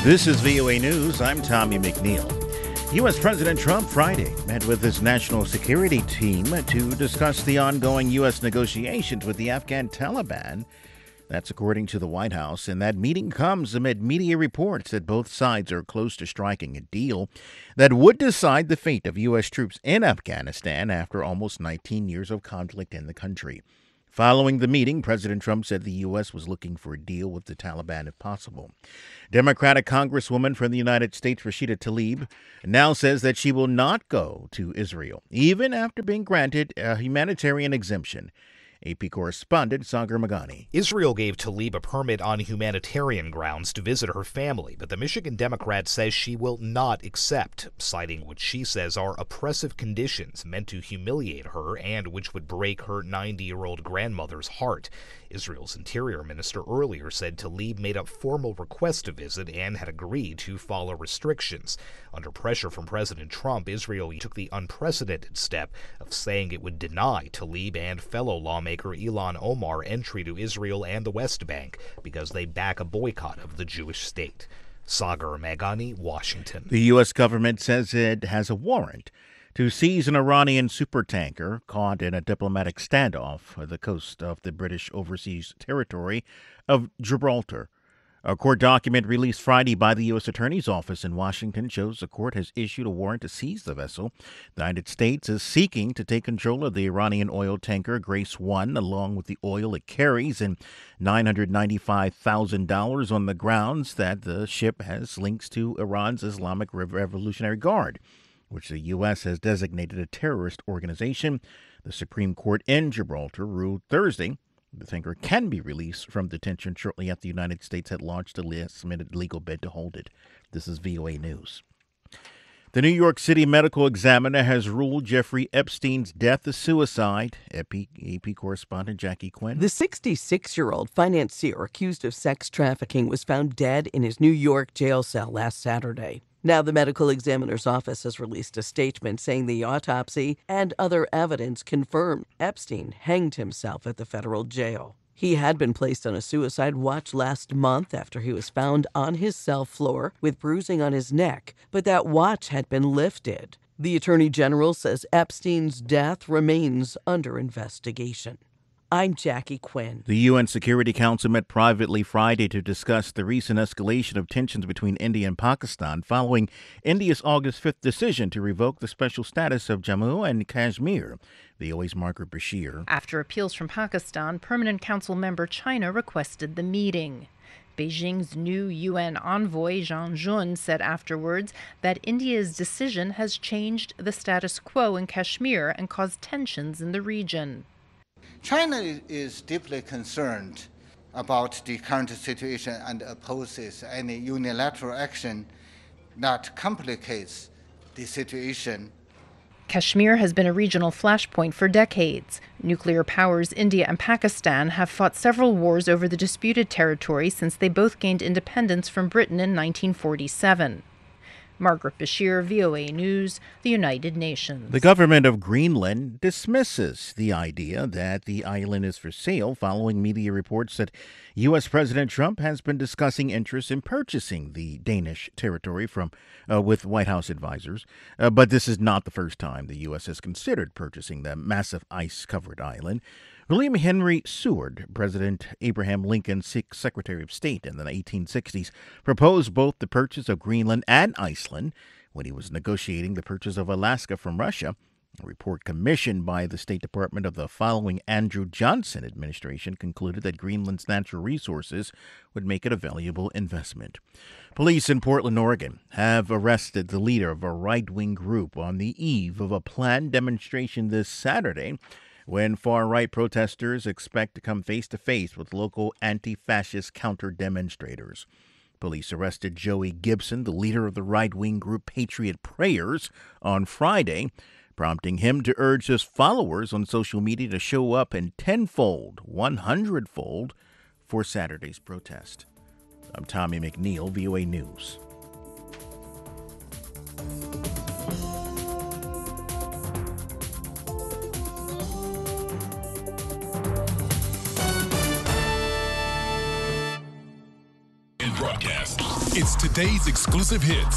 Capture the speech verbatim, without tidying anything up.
This is V O A News. I'm Tommy McNeil. U S. President Trump Friday met with his national security team to discuss the ongoing U S negotiations with the Afghan Taliban. That's according to the White House, and that meeting comes amid media reports that both sides are close to striking a deal that would decide the fate of U S troops in Afghanistan after almost nineteen years of conflict in the country. Following the meeting, President Trump said the U S was looking for a deal with the Taliban if possible. Democratic Congresswoman from the United States, Rashida Tlaib, now says that she will not go to Israel, even after being granted a humanitarian exemption. A P correspondent Sagar Magani. Israel gave Tlaib a permit on humanitarian grounds to visit her family, but the Michigan Democrat says she will not accept, citing what she says are oppressive conditions meant to humiliate her and which would break her ninety-year-old grandmother's heart. Israel's interior minister earlier said Tlaib made a formal request to visit and had agreed to follow restrictions. Under pressure from President Trump, Israel took the unprecedented step of saying it would deny Tlaib and fellow lawmaker Ilhan Omar entry to Israel and the West Bank because they back a boycott of the Jewish state. Sagar Magani, Washington. The U S government says it has a warrant to seize an Iranian supertanker caught in a diplomatic standoff on the coast of the British overseas territory of Gibraltar. A court document released Friday by the U S. Attorney's Office in Washington shows the court has issued a warrant to seize the vessel. The United States is seeking to take control of the Iranian oil tanker Grace One, along with the oil it carries, and nine hundred ninety-five thousand dollars on the grounds that the ship has links to Iran's Islamic Revolutionary Guard, which the U S has designated a terrorist organization. The Supreme Court in Gibraltar ruled Thursday the tanker can be released from detention shortly after the United States had launched a last-minute legal bid to hold it. This is V O A News. The New York City medical examiner has ruled Jeffrey Epstein's death a suicide. A P, A P correspondent Jackie Quinn. The sixty-six-year-old financier accused of sex trafficking was found dead in his New York jail cell last Saturday. Now the medical examiner's office has released a statement saying the autopsy and other evidence confirmed Epstein hanged himself at the federal jail. He had been placed on a suicide watch last month after he was found on his cell floor with bruising on his neck, but that watch had been lifted. The Attorney General says Epstein's death remains under investigation. I'm Jackie Quinn. The U N Security Council met privately Friday to discuss the recent escalation of tensions between India and Pakistan following India's August fifth decision to revoke the special status of Jammu and Kashmir. V O A's Margaret Bashir. After appeals from Pakistan, Permanent Council member China requested the meeting. Beijing's new U N envoy, Zhang Jun, said afterwards that India's decision has changed the status quo in Kashmir and caused tensions in the region. China is deeply concerned about the current situation and opposes any unilateral action that complicates the situation. Kashmir has been a regional flashpoint for decades. Nuclear powers India and Pakistan have fought several wars over the disputed territory since they both gained independence from Britain in nineteen forty-seven. Margaret Bashir, V O A News, the United Nations. The government of Greenland dismisses the idea that the island is for sale following media reports that U S. President Trump has been discussing interest in purchasing the Danish territory from uh, with White House advisors. Uh, but this is not the first time the U S has considered purchasing the massive ice-covered island. William Henry Seward, President Abraham Lincoln's Secretary of State in the eighteen sixties, proposed both the purchase of Greenland and Iceland when he was negotiating the purchase of Alaska from Russia. A report commissioned by the State Department of the following Andrew Johnson administration concluded that Greenland's natural resources would make it a valuable investment. Police in Portland, Oregon, have arrested the leader of a right-wing group on the eve of a planned demonstration this Saturday, when far-right protesters expect to come face-to-face with local anti-fascist counter-demonstrators. Police arrested Joey Gibson, the leader of the right-wing group Patriot Prayers, on Friday, prompting him to urge his followers on social media to show up in tenfold, one hundred-fold for Saturday's protest. I'm Tommy McNeil, V O A News. Broadcast. It's today's exclusive hits.